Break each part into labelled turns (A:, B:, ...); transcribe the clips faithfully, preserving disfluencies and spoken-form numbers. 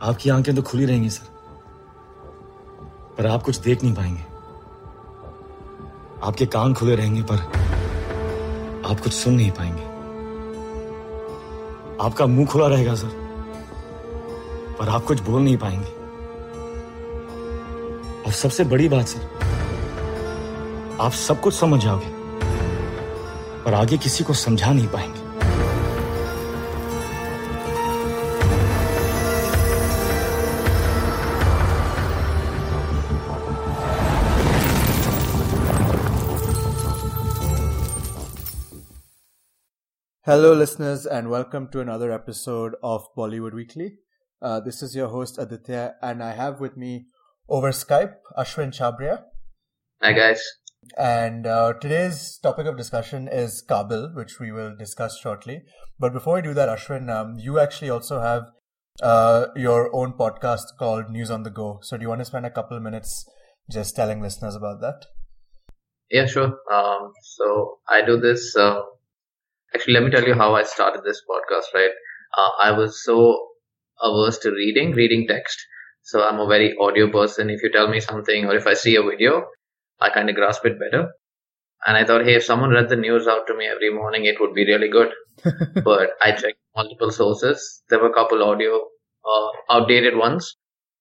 A: आपकी आंखें तो खुली रहेंगी सर, पर आप कुछ देख नहीं पाएंगे। आपके कान खुले रहेंगे पर आप कुछ सुन नहीं पाएंगे। आपका मुंह खुला रहेगा सर, पर आप कुछ बोल नहीं पाएंगे। और सबसे बड़ी बात सर, आप सब कुछ समझ जाओगे पर आगे किसी को समझा नहीं पाएंगे।
B: Hello listeners and welcome to another episode of Bollywood Weekly. Uh, this is your host Aditya and I have with me over Skype Ashwin Chabria.
C: Hi guys.
B: And uh, today's topic of discussion is Kaabil, which we will discuss shortly. But before we do that, Ashwin, um, you actually also have uh, your own podcast called News on the Go. So do you want to spend a couple of minutes just telling listeners about that?
C: Yeah, sure. Um, so I do this... Uh... Actually, let me tell you how I started this podcast, right? Uh, I was so averse to reading, reading text. So I'm a very audio person. If you tell me something or if I see a video, I kind of grasp it better. And I thought, hey, if someone read the news out to me every morning, it would be really good. But I checked multiple sources. There were a couple audio, uh, outdated ones,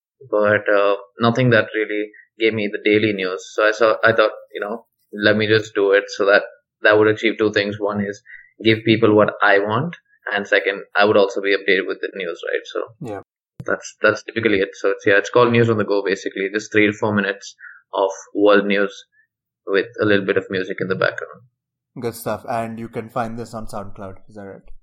C: but uh, nothing that really gave me the daily news. So I saw, I thought, you know, let me just do it so that that would achieve two things. One is give people what I want, and second, I would also be updated with the news, right? So
B: yeah,
C: that's that's typically it. So it's, yeah, it's called News on the Go, basically, just three to four minutes of world news with a little bit of music in the background.
B: Good stuff. And you can find this on SoundCloud, is that right?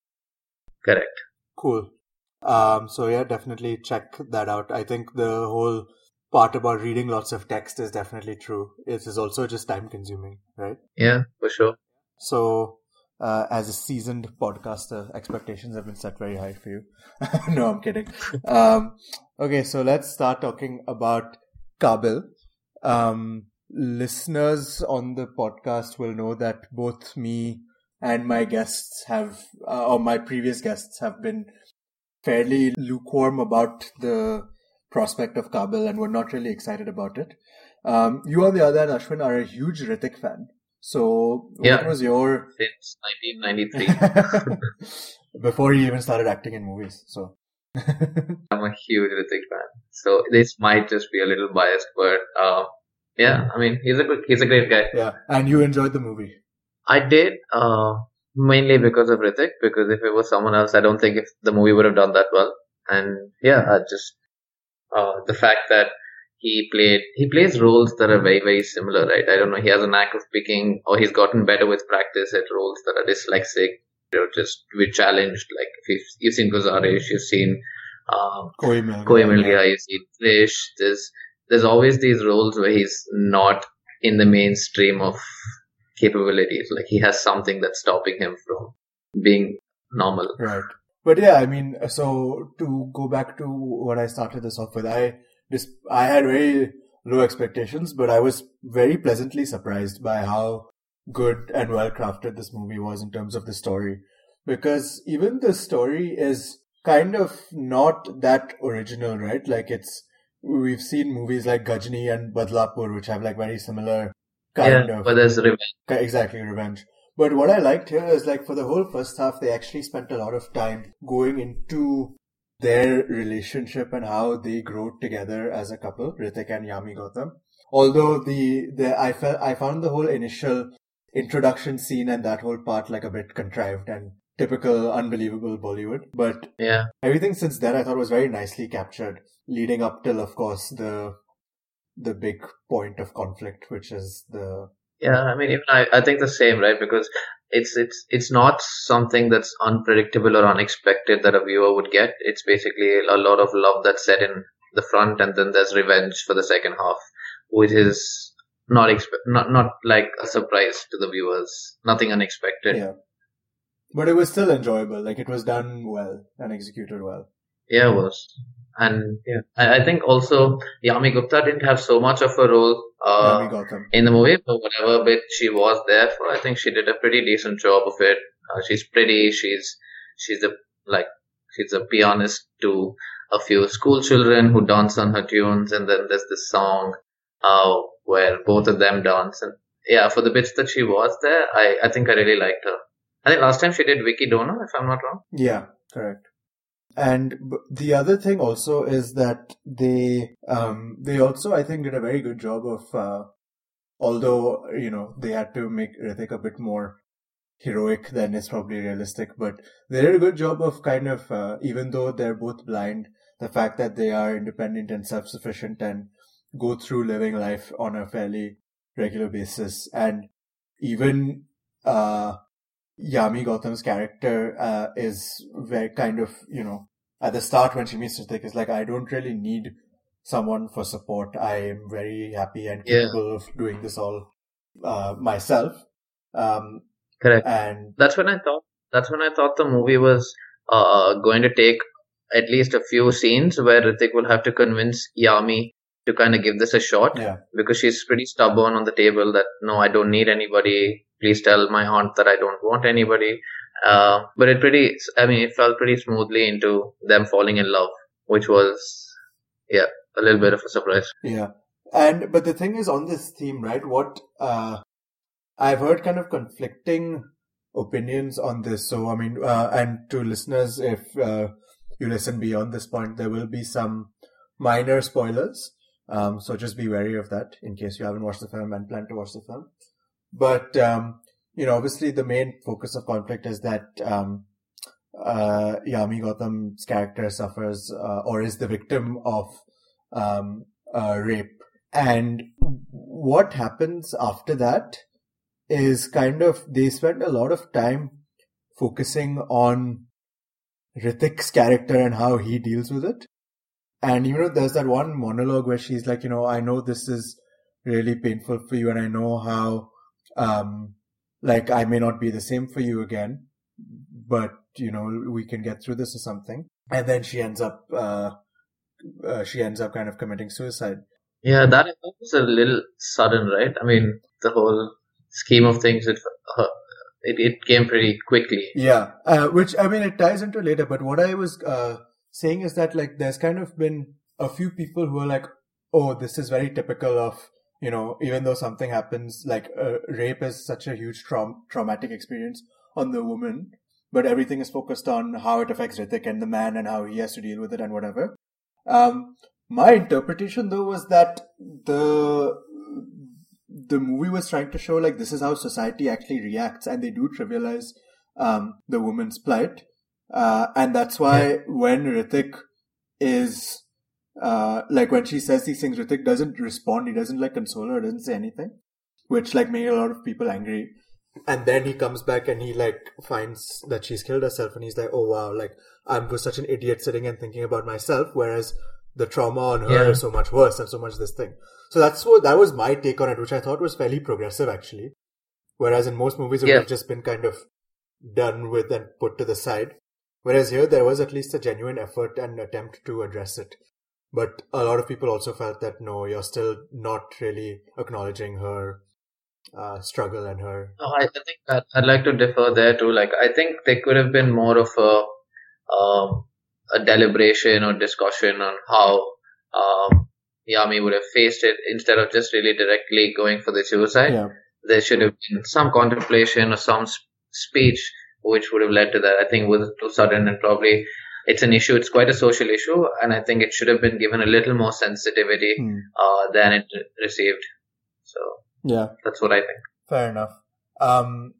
C: Correct.
B: Cool. Um, so yeah, definitely check that out. I think the whole part about reading lots of text is definitely true. It is also just time consuming, right?
C: Yeah, for sure.
B: So Uh, as a seasoned podcaster, expectations have been set very high for you. No, I'm kidding. Um, okay, so let's start talking about Kaabil. Um, listeners on the podcast will know that both me and my guests have, uh, or my previous guests have been fairly lukewarm about the prospect of Kaabil and were not really excited about it. Um, you, on the other hand, Ashwin, are a huge Hrithik fan. So,
C: yeah,
B: what was your...
C: Since nineteen ninety-three.
B: Before he even started acting in movies, so...
C: I'm a huge Hrithik fan. So, this might just be a little biased, but, uh, yeah, I mean, he's a good, he's a great guy.
B: Yeah, and you enjoyed the movie.
C: I did, uh, mainly because of Hrithik, because if it was someone else, I don't think if the movie would have done that well. And, yeah, I just... Uh, the fact that He played, he plays roles that are very, very similar, right? I don't know, he has a knack of picking, or he's gotten better with practice at roles that are dyslexic, you know, just be challenged. Like, if you've, you've seen Guzarish, you've seen, um,
B: Koi Mil
C: Gaya, you've seen Krish. There's, there's always these roles where he's not in the mainstream of capabilities. Like, he has something that's stopping him from being normal.
B: Right. But yeah, I mean, so to go back to what I started this off with, I, This, I had very low expectations, but I was very pleasantly surprised by how good and well crafted this movie was in terms of the story. Because even the story is kind of not that original, right? Like it's, we've seen movies like Ghajini and Badlapur, which have like very similar kind
C: yeah,
B: of...
C: but there's revenge.
B: Exactly, revenge. But what I liked here is like for the whole first half, they actually spent a lot of time going into their relationship and how they grow together as a couple, Hrithik and Yami Gautam. Although the, the I felt I found the whole initial introduction scene and that whole part like a bit contrived and typical unbelievable Bollywood. But
C: yeah,
B: everything since then I thought was very nicely captured, leading up till of course the the big point of conflict, which is the
C: yeah. I mean, even I I think the same, right? Because It's it's it's not something that's unpredictable or unexpected that a viewer would get. It's basically a lot of love that's set in the front, and then there's revenge for the second half, which is not expe- not not like a surprise to the viewers. Nothing unexpected.
B: Yeah, but it was still enjoyable. Like it was done well and executed well.
C: Yeah, it was. And yeah, I, I think also Yami Gupta didn't have so much of a role uh, in the movie, but whatever bit she was there for, I think she did a pretty decent job of it. Uh, she's pretty, she's she's a like she's a pianist to a few school children who dance on her tunes, and then there's this song uh, where both of them dance. And yeah, for the bits that she was there, I, I think I really liked her. I think last time she did Vicky Dono, if I'm not wrong.
B: Yeah, correct. And the other thing also is that they um, they also, I think, did a very good job of, uh, although, you know, they had to make Hrithik a bit more heroic than is probably realistic, but they did a good job of kind of, uh, even though they're both blind, the fact that they are independent and self-sufficient and go through living life on a fairly regular basis. And even uh, Yami Gautam's character uh, is very kind of, you know, at the start when she meets Hrithik, is like, I don't really need someone for support. I am very happy and capable yeah. of doing this all uh, myself. Um,
C: Correct.
B: And
C: that's when I thought, that's when I thought the movie was uh, going to take at least a few scenes where Hrithik will have to convince Yami to kind of give this a shot,
B: yeah.
C: because she's pretty stubborn on the table that, no, I don't need anybody. Please tell my aunt that I don't want anybody. Uh, but it pretty, I mean, it fell pretty smoothly into them falling in love, which was, yeah, a little bit of a surprise.
B: Yeah. And, but the thing is on this theme, right, what, uh, I've heard kind of conflicting opinions on this. So, I mean, uh, and to listeners, if uh, you listen beyond this point, there will be some minor spoilers. Um, so just be wary of that in case you haven't watched the film and plan to watch the film. But, um, you know, obviously the main focus of conflict is that um, uh, Yami Gautam's character suffers uh, or is the victim of um, uh, rape. And what happens after that is kind of, they spend a lot of time focusing on Hrithik's character and how he deals with it. And, you know, there's that one monologue where she's like, you know, I know this is really painful for you and I know how, um, like, I may not be the same for you again, but, you know, we can get through this or something. And then she ends up, uh, uh she ends up kind of committing suicide.
C: Yeah, that was a little sudden, right? I mean, the whole scheme of things, it, uh, it, it came pretty quickly.
B: Yeah, uh, which, I mean, it ties into later, but what I was uh, saying is that, like, there's kind of been a few people who are like, oh, this is very typical of, you know, even though something happens, like, uh, rape is such a huge traum- traumatic experience on the woman, but everything is focused on how it affects Hrithik and the man and how he has to deal with it and whatever. Um, my interpretation, though, was that the the movie was trying to show, like, this is how society actually reacts, and they do trivialize um, the woman's plight. Uh, and that's why yeah. when Hrithik is, uh, like, when she says these things, Hrithik doesn't respond. He doesn't, like, console her, doesn't say anything, which, like, made a lot of people angry. And then he comes back and he, like, finds that she's killed herself, and he's like, oh, wow, like, I was such an idiot sitting and thinking about myself, whereas the trauma on her yeah. is so much worse and so much this thing. So that's what, that was my take on it, which I thought was fairly progressive, actually. Whereas in most movies, it yeah. would have just been kind of done with and put to the side. Whereas here, there was at least a genuine effort and attempt to address it. But a lot of people also felt that, no, you're still not really acknowledging her uh, struggle and her...
C: No, I think that I'd like to differ there too. Like, I think there could have been more of a, um, a deliberation or discussion on how um, Yami would have faced it instead of just really directly going for the suicide.
B: Yeah.
C: There should have been some contemplation or some sp- speech which would have led to that. I think it was too sudden, and probably it's an issue. It's quite a social issue, and I think it should have been given a little more sensitivity
B: mm.
C: uh, than it received. So
B: yeah,
C: that's what I think.
B: Fair enough. Um,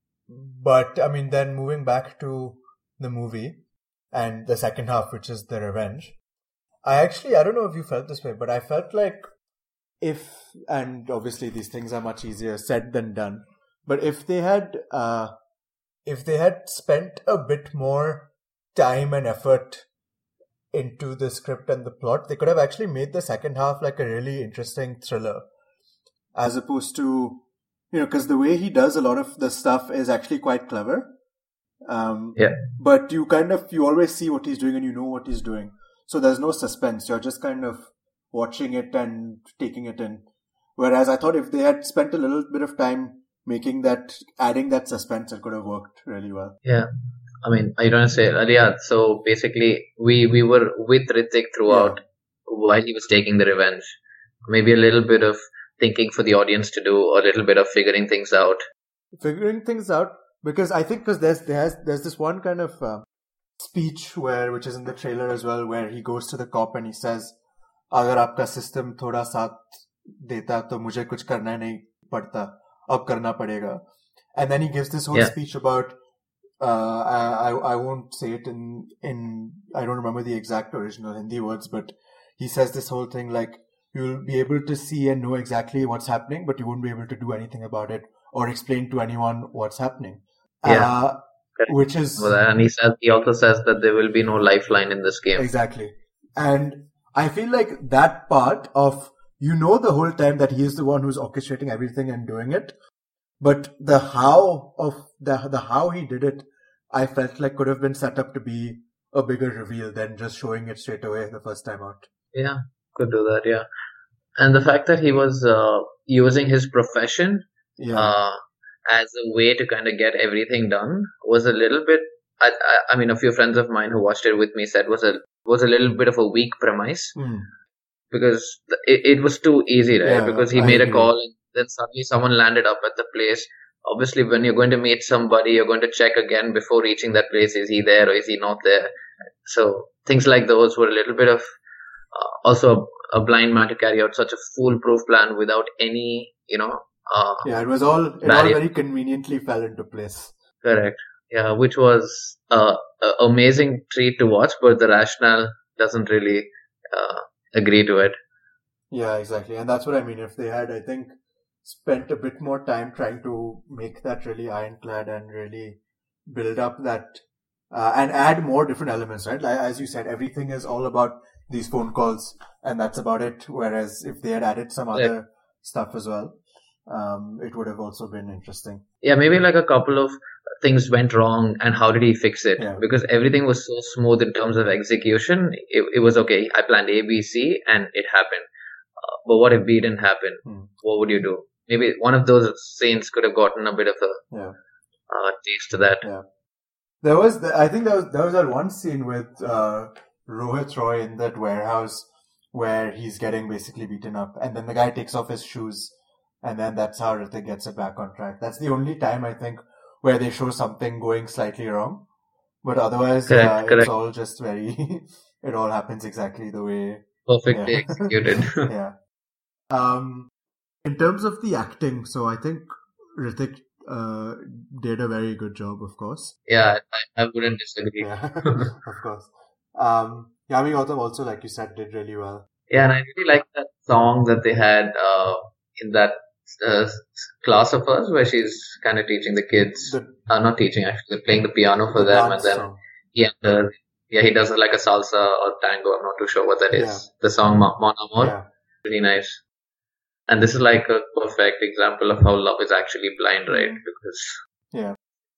B: but I mean, then moving back to the movie and the second half, which is the revenge. I actually, I don't know if you felt this way, but I felt like if, and obviously these things are much easier said than done, but if they had, uh, if they had spent a bit more time and effort into the script and the plot, they could have actually made the second half like a really interesting thriller, as opposed to, you know, because the way he does a lot of the stuff is actually quite clever. Um,
C: yeah.
B: But you kind of, you always see what he's doing and you know what he's doing. So there's no suspense. You're just kind of watching it and taking it in. Whereas I thought if they had spent a little bit of time making that, adding that suspense, it could have worked really well.
C: Yeah. I mean, I don't say uh, yeah. So basically, we we were with Hrithik throughout while he was taking the revenge. Maybe a little bit of thinking for the audience to do, or a little bit of figuring things out.
B: Figuring things out, because I think because there's there's there's this one kind of uh, speech where which is in the trailer as well, where he goes to the cop and he says, "अगर आपका system थोड़ा साथ देता तो मुझे कुछ करना नहीं पड़ता, अब करना पड़ेगा." And then he gives this whole
C: Yeah.
B: speech about uh, I, I I won't say it in in I don't remember the exact original Hindi words, but he says this whole thing like you'll be able to see and know exactly what's happening, but you won't be able to do anything about it or explain to anyone what's happening.
C: Yeah.
B: Uh,
C: Correct.
B: which is
C: Well, and he says he also says that there will be no lifeline in this game.
B: exactly, and I feel like that part of you know the whole time that he is the one who's orchestrating everything and doing it, but the how of the the how he did it, I felt like could have been set up to be a bigger reveal than just showing it straight away the first time out.
C: Yeah, could do that. Yeah, and the fact that he was uh, using his profession
B: Yeah,
C: uh, as a way to kind of get everything done was a little bit. I, I, I mean, a few friends of mine who watched it with me said was a was a little bit of a weak premise
B: Hmm.
C: because the, it, it was too easy, right?
B: Yeah,
C: because he
B: I
C: made a
B: agree.
C: call and then suddenly someone landed up at the place. Obviously, when you're going to meet somebody, you're going to check again before reaching that place. Is he there or is he not there? So things like those were a little bit of uh, also a, a blind man to carry out such a foolproof plan without any, you know, uh,
B: Yeah, it was all it all
C: barrier.
B: very conveniently fell into place.
C: Correct. Yeah, which was uh, an amazing treat to watch, but the rationale doesn't really uh, agree to it.
B: Yeah, exactly. And that's what I mean. If they had, I think, spent a bit more time trying to make that really ironclad and really build up that uh, and add more different elements, right? Like, as you said, everything is all about these phone calls and that's about it. Whereas if they had added some
C: Yeah.
B: other stuff as well, um, it would have also been interesting.
C: Yeah, maybe like a couple of things went wrong and how did he fix it?
B: Yeah.
C: Because everything was so smooth in terms of execution. It, it was okay. I planned A, B, C and it happened. Uh, but what if B didn't happen?
B: Hmm.
C: What would you do? Maybe one of those scenes could have gotten a bit of a
B: Yeah.
C: uh, taste to that.
B: Yeah. There was, the, I think there was, there was that one scene with uh, Rohit Roy in that warehouse where he's getting basically beaten up, and then the guy takes off his shoes, and then that's how Hrithik gets it back on track. That's the only time I think where they show something going slightly wrong, but otherwise,
C: Correct,
B: uh, it's
C: correct.
B: all just very. It all happens exactly the way.
C: Perfectly
B: Yeah.
C: executed.
B: Yeah. Um, in terms of the acting, so I think Hrithik uh, did a very good job, of course.
C: Yeah, I, I wouldn't disagree.
B: Yeah, of course. Um, Yami Gautam also, like you said, did really well.
C: Yeah, and I really like that song that they had uh, in that uh, class of hers where she's kind of teaching the kids,
B: The,
C: uh, not teaching actually, playing the piano for
B: the
C: them, and
B: dance
C: then
B: song.
C: he enters, yeah, he does like a salsa or tango. I'm not too sure what that is.
B: Yeah.
C: The song Mon Mon Amour,
B: Yeah.
C: really nice. And this is like a perfect example of how love is actually blind, right? Because
B: Yeah.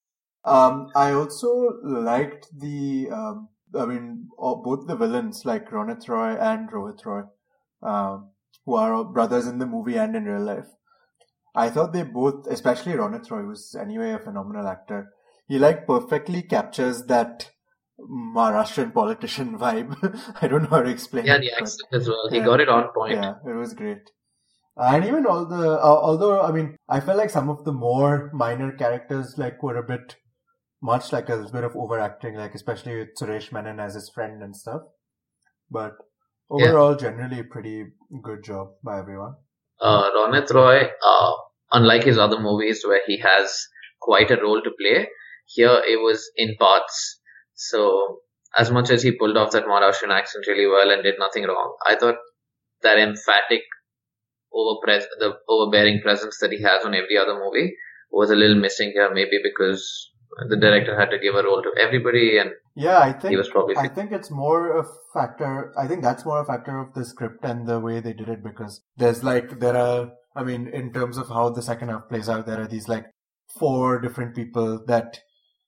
B: Um, I also liked the, um, I mean, all, both the villains, like Ronit Roy and Rohit Roy, um, who are all brothers in the movie and in real life. I thought they both, especially Ronit Roy, who's anyway a phenomenal actor, he like perfectly captures that Maharashtrian politician vibe. I don't know how to explain
C: yeah,
B: it.
C: the
B: but-
C: accent as well. He
B: yeah.
C: got it on point.
B: Yeah, it was great. And even all the, uh, although, I mean, I felt like some of the more minor characters, like, were a bit much, like a bit of overacting, like, especially with Suresh Menon as his friend and stuff. But overall, generally, pretty good job by everyone.
C: Uh, Ronit Roy, uh, unlike his other movies where he has quite a role to play, here it was in parts. So, as much as he pulled off that Maharashtrian accent really well and did nothing wrong, I thought that emphatic, overpres- the overbearing presence that he has on every other movie was a little missing here, maybe because the director had to give a role to everybody, and
B: Yeah, I think
C: he was probably
B: I think it's more a factor. I think that's more a factor of the script and the way they did it, because there's like there are. I mean, in terms of how the second half plays out, there are these like four different people that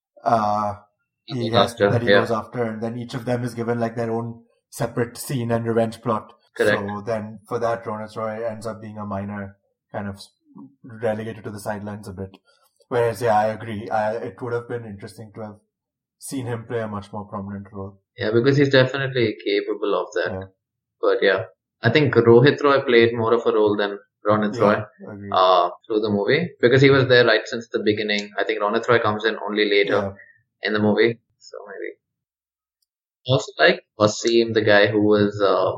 B: uh he
C: He goes
B: has
C: after,
B: that he
C: yeah.
B: goes after, and then each of them is given like their own separate scene and revenge plot.
C: Correct.
B: So then, for that, Ronit Roy ends up being a minor, kind of relegated to the sidelines a bit. Whereas, yeah, I agree. I, it would have been interesting to have seen him play a much more prominent role.
C: Yeah, because he's definitely capable of that.
B: Yeah.
C: But yeah, I think Rohit Roy played more of a role than Ronit Roy
B: Yeah, agreed.
C: uh, through the movie because he was there right since the beginning. I think Ronit Roy comes in only later
B: Yeah.
C: in the movie. So maybe. Also, like Wasim, the guy who was uh,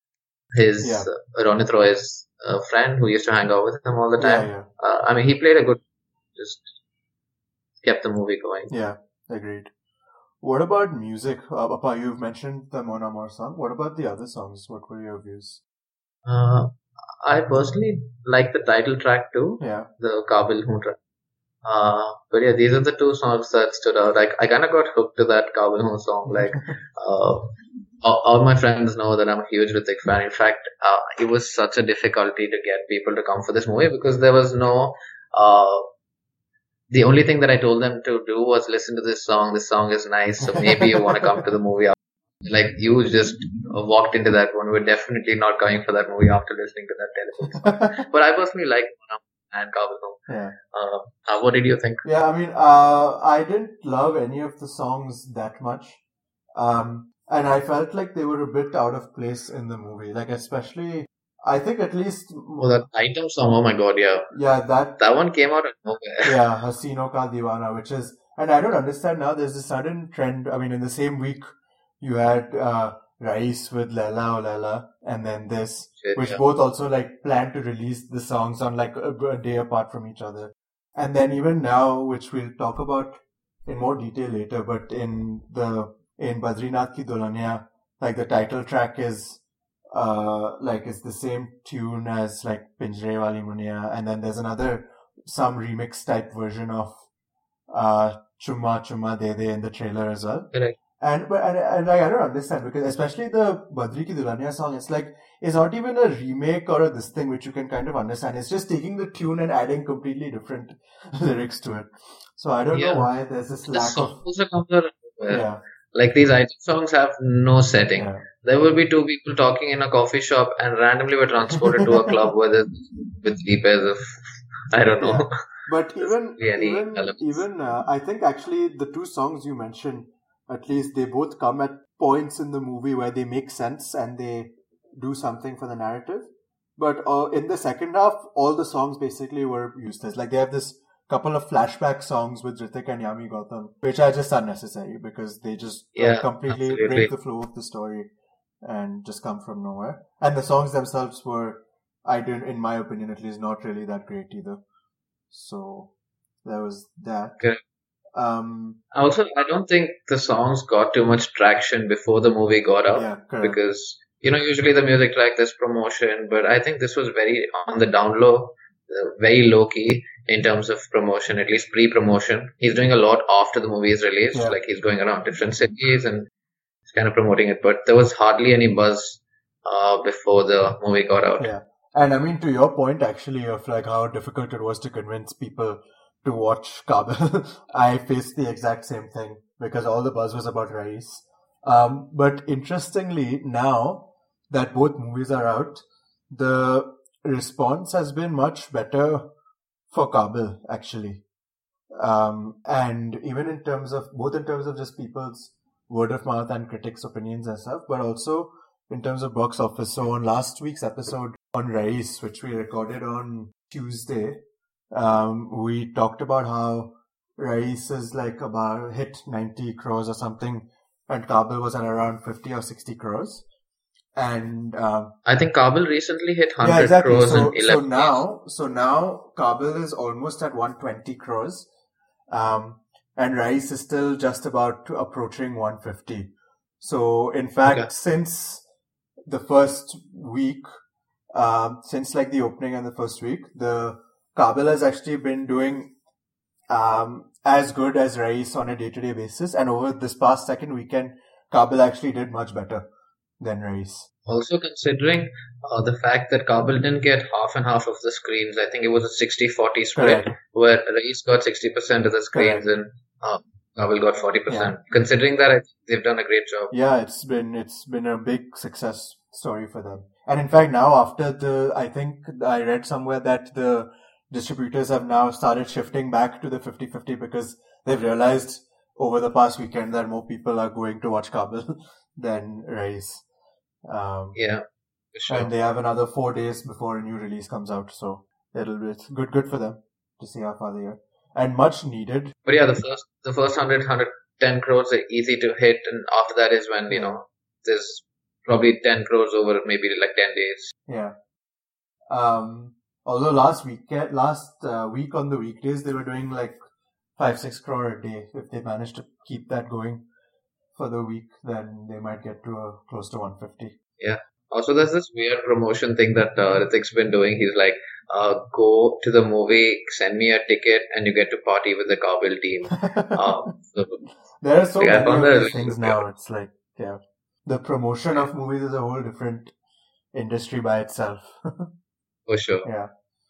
C: his
B: Yeah.
C: uh, Ronit Roy's uh, friend who used to hang out with him all the
B: Yeah,
C: time.
B: yeah.
C: Uh, I mean, he played a good, just kept the movie going.
B: Yeah, agreed. What about music? Uh, Papa, you've mentioned the Mon Amour song. What about the other songs? What were your views?
C: Uh, I personally like the title track too,
B: Yeah.
C: the Kabil Hoon track. Uh, but yeah, these are the two songs that stood out. Like, I kind of got hooked to that Kabil Hoon song. Like, uh, all, all my friends know that I'm a huge Hrithik fan. In fact, uh, it was such a difficulty to get people to come for this movie because there was no, uh, the only thing that I told them to do was listen to this song. This song is nice, so maybe you want to come to the movie. Like, you just walked into that one. We're definitely not coming for that movie after listening to that telephone song. But I personally like Mon Amour and Kabil Hoon.
B: Yeah.
C: Uh, uh, what did you think?
B: Yeah, I mean, uh, I didn't love any of the songs that much. Um, and I felt like they were a bit out of place in the movie. Like, especially, I think at least,
C: Oh, that item song, oh my god, yeah.
B: yeah, that,
C: That one came out of nowhere.
B: yeah, Hasino Ka Diwana, which is, and I don't understand now, there's a sudden trend. I mean, in the same week, you had, uh, Rais with Laila O Laila, and then this,
C: Shit,
B: which
C: yeah.
B: both also like plan to release the songs on like a, a day apart from each other. And then even now, which we'll talk about in more detail later, but in the, in Badrinath Ki Dulhania, like the title track is, uh, like it's the same tune as like Pinjre Wali Munia, and then there's another, some remix type version of, uh, Chumma Chumma De De in the trailer as well.
C: Correct.
B: And but and, and like, I don't understand because especially the Badri Ki Dulhania song, it's like it's not even a remake or a this thing which you can kind of understand. It's just taking the tune and adding completely different lyrics to it. So I don't
C: Yeah.
B: know why there's this
C: The
B: lack of
C: songs are comes out of nowhere.
B: yeah
C: Like, these item songs have no setting.
B: yeah
C: There will be two people talking in a coffee shop and randomly we're transported to a club where there's with three pairs of, I don't know.
B: Yeah. But even
C: Really any
B: even
C: elements.
B: even uh, I think actually the two songs you mentioned, at least they both come at points in the movie where they make sense and they do something for the narrative. But uh, in the second half, all the songs basically were useless. Like they have this couple of flashback songs with Hrithik and Yami Gautam, which are just unnecessary because they just uh,
C: Yeah,
B: completely
C: absolutely.
B: break the flow of the story and just come from nowhere. And the songs themselves were, I didn't, in my opinion at least, not really that great either. So there was that.
C: Correct.
B: Um,
C: Also, I don't think the songs got too much traction before the movie got out
B: yeah, correct.
C: because, you know, usually the music track, there's promotion, but I think this was very on the down low, uh, very low key in terms of promotion, at least pre-promotion. He's doing a lot after the movie is released,
B: Yeah.
C: like he's going around different cities and he's kind of promoting it, but there was hardly any buzz uh, before the movie got out.
B: Yeah. And I mean, to your point actually of like how difficult it was to convince people to watch Kabil, I faced the exact same thing because all the buzz was about Rais. Um, but interestingly, now that both movies are out, the response has been much better for Kabil actually. Um, and even in terms of, both in terms of just people's word of mouth and critics' opinions and stuff, but also in terms of box office. So on last week's episode on Rais, which we recorded on Tuesday, um, we talked about how Rais is like about hit ninety crores or something, and Kabil was at around fifty or sixty crores. And um,
C: I think Kabil recently hit one hundred
B: yeah, exactly.
C: crores
B: So,
C: in
B: so
C: eleven days.
B: now, so now Kabil is almost at one hundred twenty crores, um, and Rais is still just about approaching one hundred fifty. So, in fact,
C: Okay.
B: since the first week, um, since like the opening and the first week, the Kabil has actually been doing um, as good as Rais on a day-to-day basis, and over this past second weekend, Kabil actually did much better than Rais.
C: Also considering uh, the fact that Kabil didn't get half and half of the screens, I think it was a sixty forty split,
B: Correct.
C: where Rais got sixty percent of the screens and uh, Kabil got forty percent. Considering that, I think they've done a great job.
B: Yeah, it's been it's been a big success story for them. And in fact, now after the, I think I read somewhere that the distributors have now started shifting back to the fifty fifty because they've realized, over the past weekend that more people are going to watch Kabul than Rise. Um,
C: Yeah, for sure.
B: and they have another four days before a new release comes out, so it'll be it's good, good for them to see how far they are, and much needed.
C: But yeah, the first the first one hundred, one hundred ten crores are easy to hit, and after that is when, you know, there's probably ten crores over maybe like ten days.
B: Yeah. Um, although last week, last uh, week on the weekdays, they were doing like five, six crore a day. If they manage to keep that going for the week, then they might get to a, close to one fifty.
C: Yeah. Also, there's this weird promotion thing that uh, Hrithik's been doing. He's like, uh, go to the movie, send me a ticket, and you get to party with the Kabul team. um, so,
B: there are so
C: like, I
B: many
C: found
B: of
C: that
B: these
C: really
B: things
C: weird.
B: now. It's like, yeah, the promotion of movies is a whole different industry by itself.
C: For sure.
B: Yeah.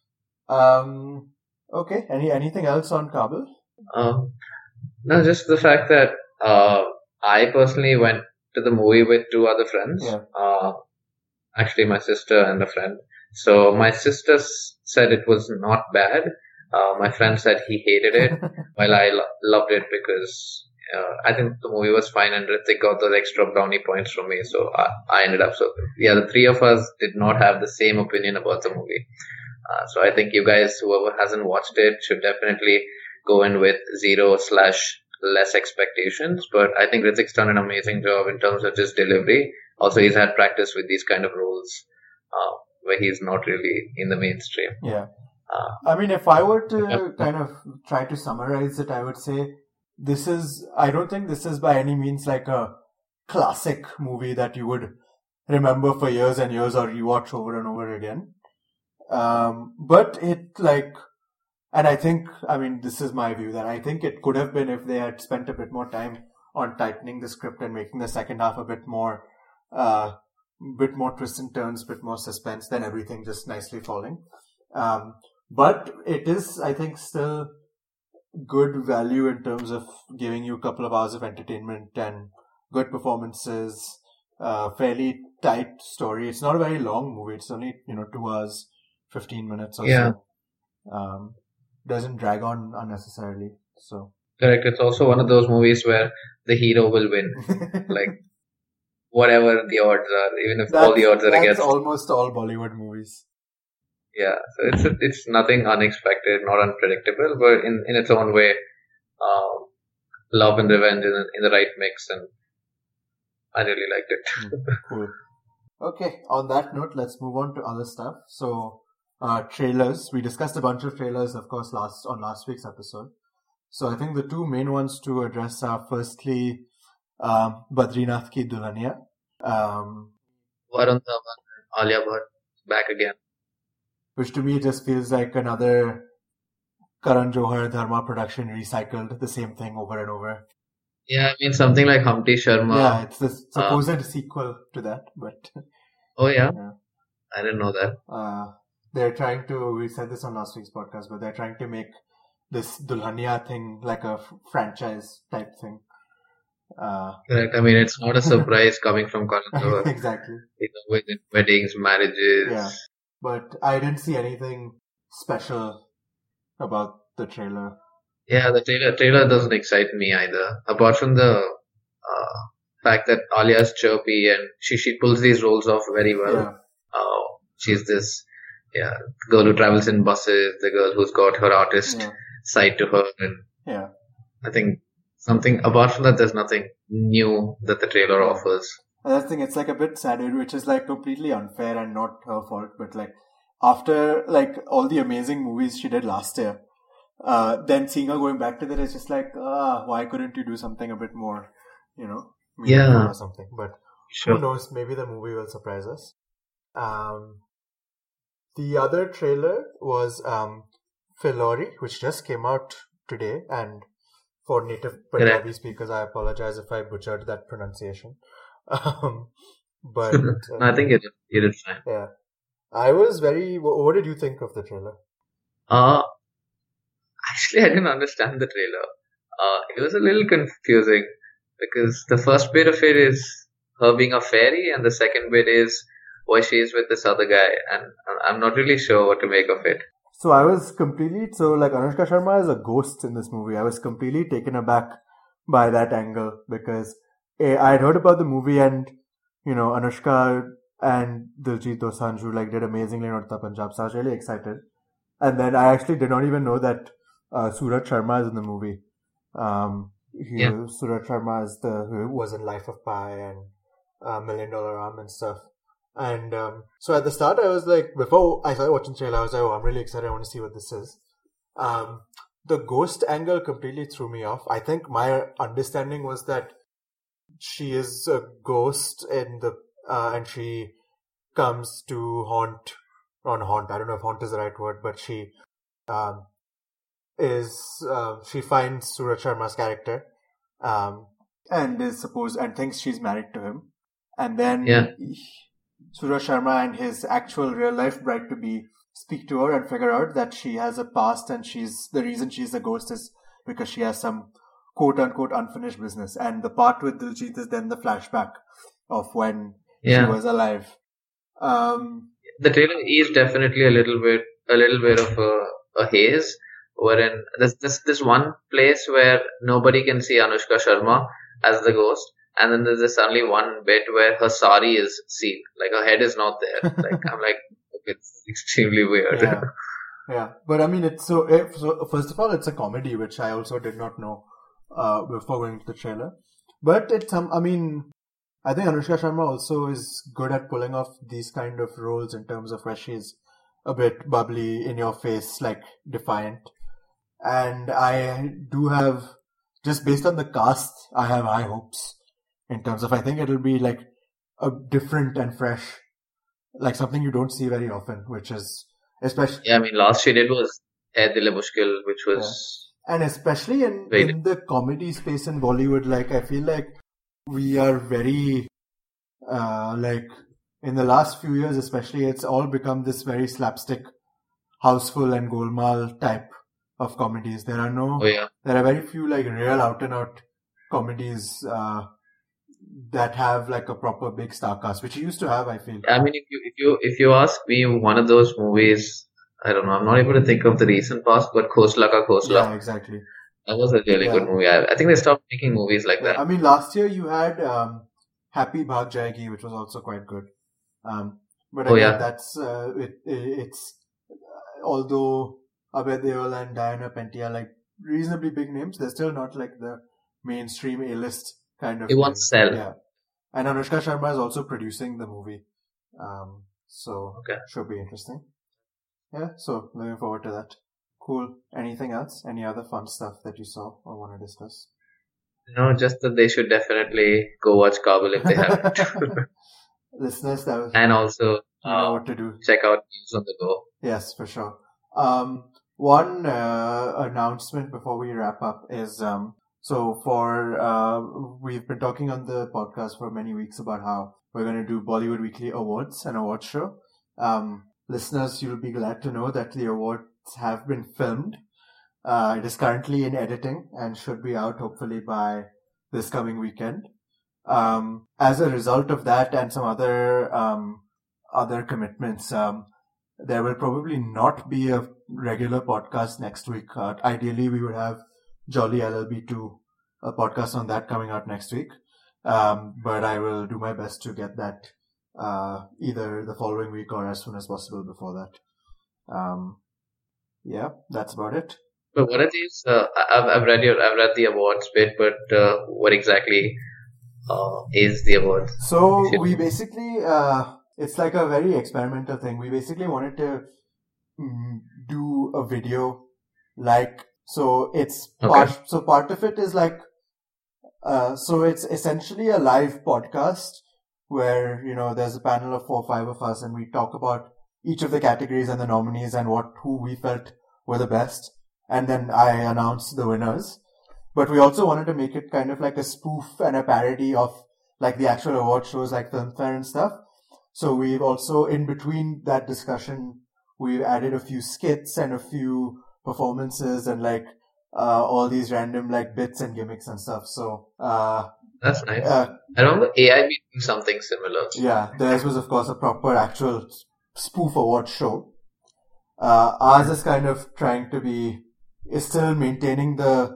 B: Um. Okay. Any anything else on Kabul?
C: Um, no, just the fact that uh, I personally went to the movie with two other friends.
B: Yeah.
C: Uh, actually, my sister and a friend. So my sister s- said it was not bad. Uh, my friend said he hated it, while I lo- loved it because uh, I think the movie was fine and they got those extra brownie points from me. So I, I ended up. So yeah, the three of us did not have the same opinion about the movie. Uh, so I think you guys, whoever hasn't watched it, should definitely go in with zero slash less expectations. But I think Hrithik's done an amazing job in terms of just delivery. Also, he's had practice with these kind of roles uh, where he's not really in the mainstream.
B: Yeah.
C: Uh,
B: I mean, if I were to
C: Yep.
B: kind of try to summarize it, I would say this is, I don't think this is by any means like a classic movie that you would remember for years and years or rewatch over and over again. Um, but it like, and I think, I mean, this is my view that I think it could have been if they had spent a bit more time on tightening the script and making the second half a bit more, uh, bit more twists and turns, bit more suspense, then everything just nicely falling. Um, but it is, I think, still good value in terms of giving you a couple of hours of entertainment and good performances, uh, fairly tight story. It's not a very long movie. It's only, you know, two hours, fifteen minutes or
C: Yeah.
B: so. Um, doesn't drag on unnecessarily. So,
C: correct. It's also one of those movies where the hero will win, like whatever the odds are, even if all the odds are
B: that's
C: against.
B: almost all Bollywood movies.
C: Yeah, so it's it's nothing unexpected, not unpredictable, but in, in its own way, um, love and revenge in in the right mix, and I really liked it.
B: Mm, cool. Okay, on that note, let's move on to other stuff. So, uh, trailers. We discussed a bunch of trailers, of course, last on last week's episode. So I think the two main ones to address are firstly, um, Badrinath Ki Dulhania. Um,
C: Varun Dhawan, Alia Bhatt, back again.
B: which to me just feels like another Karan Johar Dharma production recycled the same thing over and over.
C: Yeah, I mean something like Humpty Sharma.
B: yeah, it's the supposed sequel to that, but
C: Oh yeah,
B: yeah.
C: I didn't know that.
B: Uh, they're trying to, we said this on last week's podcast, but they're trying to make this Dulhania thing like a f- franchise type thing. Uh,
C: Correct. I mean, it's not a surprise coming from Karan Johar.
B: exactly.
C: You know, with weddings, marriages.
B: Yeah. But I didn't see anything special about the trailer.
C: Yeah, the trailer trailer doesn't excite me either. Apart from the uh, fact that Alia's chirpy and she she pulls these roles off very well.
B: Yeah.
C: Uh, she's this yeah girl who travels in buses, the girl who's got her artist
B: Yeah.
C: side to her, and
B: Yeah.
C: I think something apart from that, there's nothing new that the trailer
B: Yeah.
C: offers.
B: And that's the thing, it's like a bit sad, which is like completely unfair and not her fault, but like after like all the amazing movies she did last year, uh, then seeing her going back to that, it's just like, ah, why couldn't you do something a bit more, you know, meaningful
C: Yeah.
B: or something? But
C: Sure.
B: who knows, maybe the movie will surprise us. Um, the other trailer was um, Filori, which just came out today, and for native Punjabi
C: Correct.
B: speakers, I apologize if I butchered that pronunciation. Um, but uh,
C: No, I think you did, you did fine.
B: yeah, I was very. wh- What did you think of the trailer?
C: Uh, actually, I didn't understand the trailer. Uh, it was a little confusing because the first bit of it is her being a fairy, and the second bit is why she is with this other guy, and I'm not really sure what to make of it.
B: So I was completely so like Anushka Sharma is a ghost in this movie. I was completely taken aback by that angle because eh, I had heard about the movie and, you know, Anushka and Diljit Dosanjh who like did amazingly in Udta Punjab, so I was really excited. And then I actually did not even know that uh, Suraj Sharma is in the movie. Um, he,
C: Yeah.
B: Suraj Sharma is the who was in Life of Pi and uh, Million Dollar Arm and stuff. And um, so at the start, I was like, before I started watching trailer, I was like, oh, I'm really excited. I want to see what this is. Um, the ghost angle completely threw me off. I think my understanding was that she is a ghost in the uh, and she comes to haunt, not haunt. I don't know if haunt is the right word, but she um, is uh, she finds Suraj Sharma's character um, and is supposed and thinks she's married to him, and then
C: Yeah.
B: Suraj Sharma and his actual real life bride to be speak to her and figure out that she has a past and she's the reason she's a ghost is because she has some quote unquote unfinished business. And the part with Diljit is then the flashback of when
C: Yeah.
B: she was alive. Um,
C: The trailer is definitely a little bit, a little bit of a, a haze, wherein there's this this one place where nobody can see Anushka Sharma as the ghost, and then there's this only one bit where her sari is seen, like her head is not there. Like I'm like, okay, it's extremely weird.
B: yeah, yeah. But I mean, it's so, it, so. First of all, it's a comedy, which I also did not know uh, before going to the trailer. But it's um, I mean, I think Anushka Sharma also is good at pulling off these kind of roles in terms of where she's a bit bubbly, in your face, like defiant. And I do have, just based on the cast, I have high hopes in terms of, I think it'll be like a different and fresh, like something you don't see very often, which is especially,
C: Yeah, I mean, last she did was Hai Dil Hai Mushkil, which was
B: and especially in,
C: Very
B: in the comedy space in Bollywood, like I feel like we are very, uh, like in the last few years, especially, it's all become this very slapstick, Houseful and Golmaal type of comedies. There are no,
C: oh yeah,
B: there are very few like real out and out comedies, uh, that have like a proper big star cast, which you used to have, I feel.
C: I mean, if you if you if you ask me, one of those movies, I don't know, I'm not able to think of the recent past, but Khosla Ka Khosla,
B: Yeah, exactly.
C: that was a really
B: Yeah.
C: good movie. I, I think they stopped making movies like
B: Yeah,
C: that.
B: I mean, last year you had um, Happy Bhag Jayegi, which was also quite good. Um, but
C: Oh,
B: again,
C: yeah.
B: that's uh, it, it, it's uh, although Abhay Deol and Diana Penty are like reasonably big names, they're still not like the mainstream A-list kind of.
C: It won't
B: names.
C: sell.
B: Yeah, and Anushka Sharma is also producing the movie, um, so
C: Okay.
B: should be interesting. Yeah, so looking forward to that. Cool. Anything else? Any other fun stuff that you saw or want to discuss?
C: No, just that they should definitely go watch Kabul if they haven't.
B: Listeners, that was,
C: And also
B: you know
C: uh,
B: what to do.
C: check out News on the Go.
B: Yes, for sure. Um, one uh, announcement before we wrap up is um, so for uh, we've been talking on the podcast for many weeks about how we're going to do Bollywood Weekly Awards, an award show. Um, listeners, you'll be glad to know that the awards have been filmed. Uh, it is currently in editing and should be out hopefully by this coming weekend. Um, as a result of that and some other um, other commitments, um, there will probably not be a regular podcast next week. Uh, ideally, we would have Jolly L L B two, a podcast on that coming out next week. Um, but I will do my best to get that uh, either the following week or as soon as possible before that. Um, yeah, that's about it.
C: But what are these? Uh, I- I've I've read your I've read the awards bit, but uh, what exactly uh, is the awards?
B: So
C: Should-
B: we basically, uh, it's like a very experimental thing. We basically wanted to mm, do a video, like, so it's
C: Okay.
B: part, so part of it is like, uh, so it's essentially a live podcast where, you know, there's a panel of four or five of us and we talk about each of the categories and the nominees and what, who we felt were the best. And then I announce the winners. But we also wanted to make it kind of like a spoof and a parody of like the actual award shows like Filmfare and stuff. So we've also, in between that discussion, we've added a few skits and a few performances and like uh, all these random like bits and gimmicks and stuff. So uh,
C: That's nice.
B: uh,
C: I remember A I B doing something similar.
B: yeah, theirs was of course a proper actual spoof award show. Uh, ours is kind of trying to be, is still maintaining the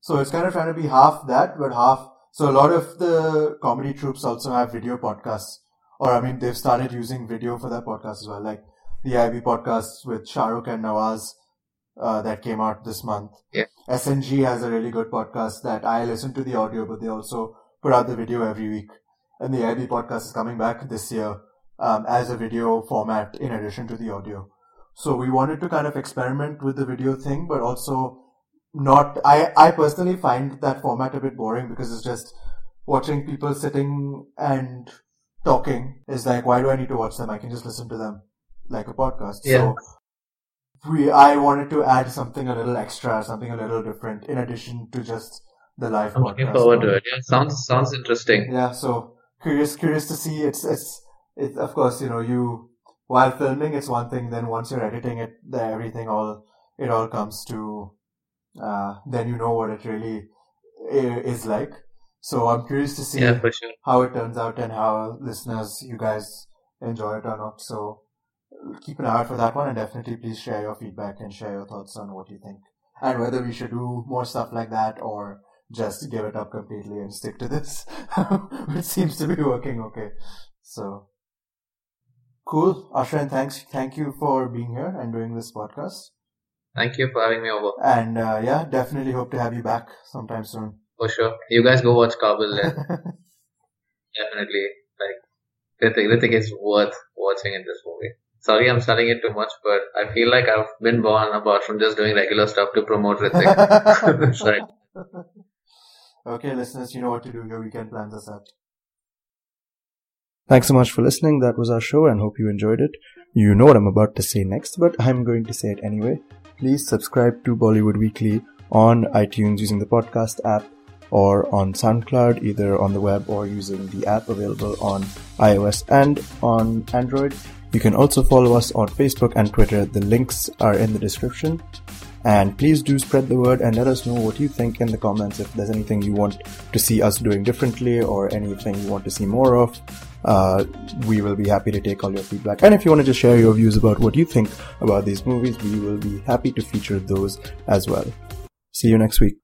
B: So it's kind of trying to be half that, but half. So a lot of the comedy troupes also have video podcasts, or I mean, they've started using video for their podcasts as well. Like the I B podcast with Shah Rukh and Nawaz uh, that came out this month.
C: Yeah.
B: S N G has a really good podcast that I listen to the audio, but they also put out the video every week. And the I B podcast is coming back this year um, as a video format in addition to the audio. So we wanted to kind of experiment with the video thing, but also not. I, I personally find that format a bit boring because it's just watching people sitting and talking is like, why do I need to watch them? I can just listen to them like a podcast.
C: Yeah.
B: So we, I wanted to add something a little extra, something a little different in addition to just the live
C: I'm
B: podcast.
C: looking forward to it. Yeah, sounds sounds interesting.
B: Yeah, so curious, curious to see. It's, it's, it's, of course, you know, you, while filming, it's one thing. Then once you're editing it, the, everything all, it all comes to, uh, then you know what it really is like. So I'm curious to see
C: Yeah, for sure.
B: how it turns out and how listeners, you guys enjoy it or not. So keep an eye out for that one, and definitely please share your feedback and share your thoughts on what you think and whether we should do more stuff like that or just give it up completely and stick to this, which seems to be working okay. So cool. Ashran, thanks. Thank you for being here and doing this podcast.
C: Thank you for having me over.
B: And uh, yeah, definitely hope to have you back sometime soon.
C: For sure. You guys go watch Kabul. Yeah. Definitely. Like, Hrithik, Hrithik is worth watching in this movie. Sorry, I'm selling it too much, but I feel like I've been born apart from just doing regular stuff to promote Hrithik. Sorry.
B: Okay, listeners, you know what to do. Your weekend plans are set. Thanks so much for listening. That was our show and hope you enjoyed it. You know what I'm about to say next, but I'm going to say it anyway. Please subscribe to Bollywood Weekly on iTunes using the podcast app or on SoundCloud, either on the web or using the app available on iOS and on Android. You can also follow us on Facebook and Twitter. The links are in the description. And please do spread the word and let us know what you think in the comments. If there's anything you want to see us doing differently or anything you want to see more of, uh, we will be happy to take all your feedback. And if you want to just share your views about what you think about these movies, we will be happy to feature those as well. See you next week.